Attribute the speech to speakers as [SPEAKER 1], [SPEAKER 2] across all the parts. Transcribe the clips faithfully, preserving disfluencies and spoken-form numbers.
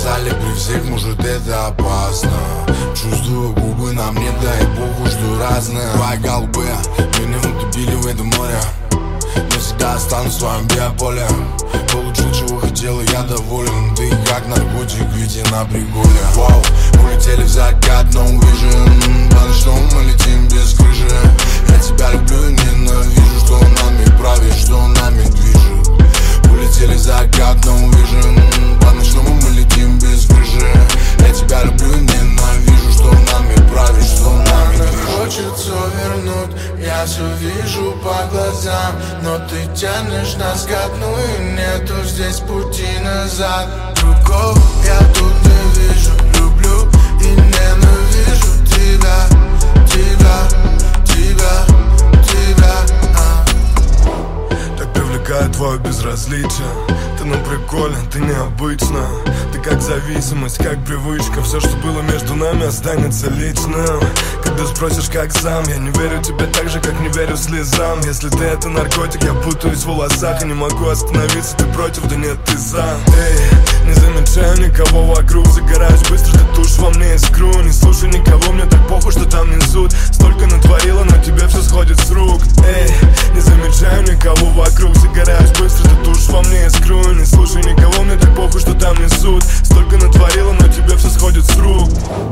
[SPEAKER 1] сказали при всех, может это опасно. Чувствую губы на мне, дай богу, что разные. Твои голубы меня утопили в этом море, но всегда останусь в твоем биополе. Получил, чего хотел, и я доволен. Ты как наркотик, ведь и на приколе. Вау, улетели в закат, no vision. По ночному мы летим без крыши. Я тебя люблю и ненавижу, что нами правит, что нами движет. Улетели в закат, no vision. По ночному мы летим без крыши. Я тебя люблю и ненавижу, что нами правит, что нами движет.
[SPEAKER 2] Хочется вернуть, я все вижу по глазам, но ты тянешь нас ко дну, и нету здесь пути назад. Другого я тут не вижу, люблю и ненавижу тебя, тебя, тебя, тебя, а.
[SPEAKER 3] Так привлекает твое безразличие. Ты на приколе, ты необычна. Ты как зависимость, как привычка. Все, что было между нами, останется личным. Когда спросишь, как сам, я не верю тебе так же, как не верю слезам. Если ты это наркотик, я путаюсь в волосах и не могу остановиться. Ты против, да нет, ты за. Эй, не замечаю никого вокруг. Загораюсь быстро, ты тушь во мне искру. Не слушай никого, мне так похуй, что там несут. Столько натворила, но тебе все сходит с рук. Эй, не замечаю никого вокруг. Загораюсь быстро, ты тушь во мне искру. Не слушай никого, мне так похуй, что там несут. Столько натворила, но тебе все сходит с рук.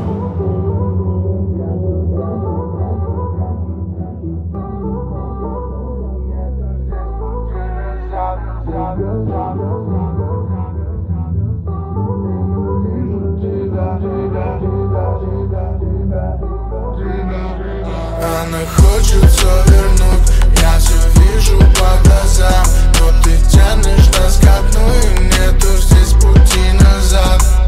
[SPEAKER 2] Она хочется вернуть, я все вижу по глазам, но ты тянешь нас ко дну, и нету здесь пути назад.